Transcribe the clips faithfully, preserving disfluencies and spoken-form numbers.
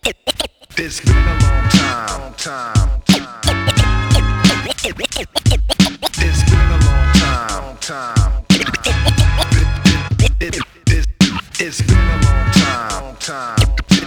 It's been a long time, time, time. It's been a long time, time. It, it, it, it's been a long time, time.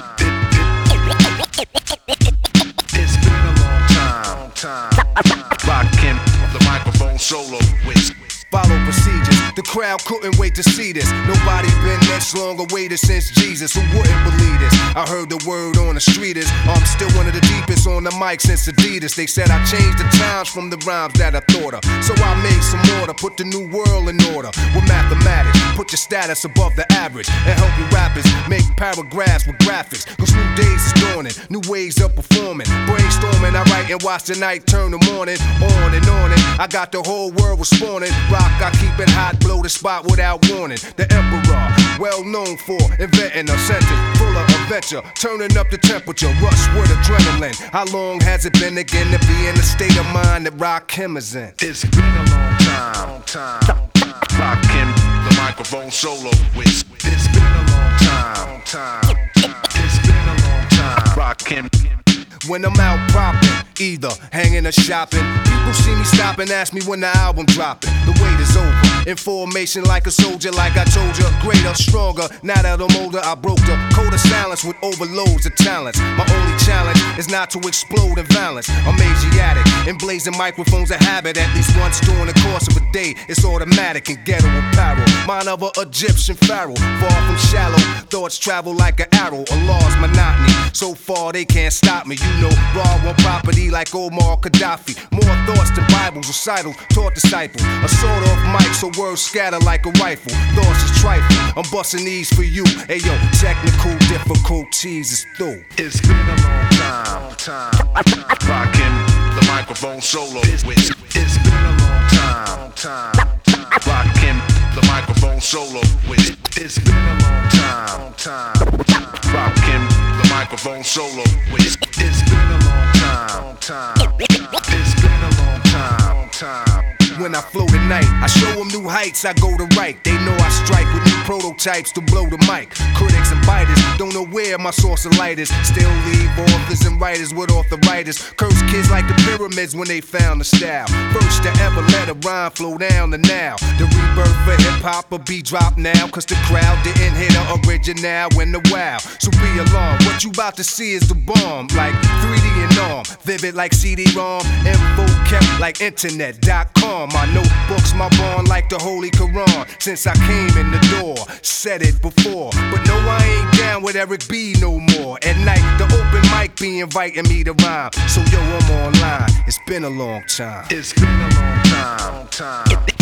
It's been a long time, time. Rockin' the microphone solo with. Follow procedures, the crowd couldn't wait to see this. Nobody been this long awaited since Jesus. Who wouldn't believe this? I heard the word on the street is I'm still one of the deepest on the mic since Adidas. They said I changed the times from the rhymes that I thought of. So I made some order, put the new world in order. With mathematics, put your status above the average. And help you rappers make paragraphs with graphics. Cause new days is dawning, new ways of performing. Brainstorming, I write and watch the night turn the morning. On and on and I got the whole world responding. I keep it hot, blow the spot without warning. The emperor, well known for inventing a sentence full of adventure, turning up the temperature, rush with adrenaline. How long has it been again to be in the state of mind that Rakim is in? It's been a long time, time, time. Rockin' the microphone solo with. It's been a long time, time, time. It's been a long time. Rockin'. When I'm out propping, either hanging or shopping, people see me stop and ask me when the album dropping. The wait is over, in formation like a soldier, like I told you, greater, stronger. Now that I'm older, I broke the code of silence with overloads of talents. My only challenge is not to explode in violence. I'm Asiatic, and blazing microphones a habit. At least once during the course of a day, it's automatic and ghetto apparel. Mine of an Egyptian pharaoh, far from shallow. Thoughts travel like an arrow, Allah's monotony. So far they can't stop me. You know, raw on property like Omar Gaddafi. More thoughts than Bible recitals, taught disciples. A sort of mic, so words scatter like a rifle. Thoughts is trifle, I'm busting these for you. Hey yo, technical difficulties is through. It's been a long time, time. Rockin' the microphone solo with. It's been a long time, time, time. Rockin' the microphone solo with. It's been a long time, time, time. Rockin' the microphone solo with. It's been a long time, time. It's been a long time, time. When I flow tonight, I show them new heights, I go to right. They know I strike with new prototypes to blow the mic. Critics and biters don't know where my source of light is. Still leave authors and writers with arthritis. Curse kids like the pyramids when they found the style. First to ever let a rhyme flow down to now. The rebirth for hip-hop will be dropped now. Cause the crowd didn't hit the original when the wow. So be alarmed, what you about to see is the bomb. Like three D and arm, vivid like C D ROM. Info kept like internet dot com. My notebook's my bond like the Holy Quran. Since I came in the door, said it before. But no, I ain't down with Eric B no more. At night, the open mic be inviting me to rhyme. So yo, I'm online, it's been a long time. It's been a long time, time.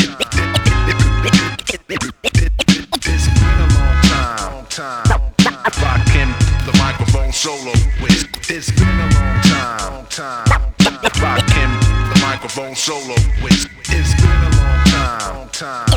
It's been a long time, time. Rockin' the microphone solo with. It's been a long time, time. Rockin' the microphone solo with. It's been a long time, time.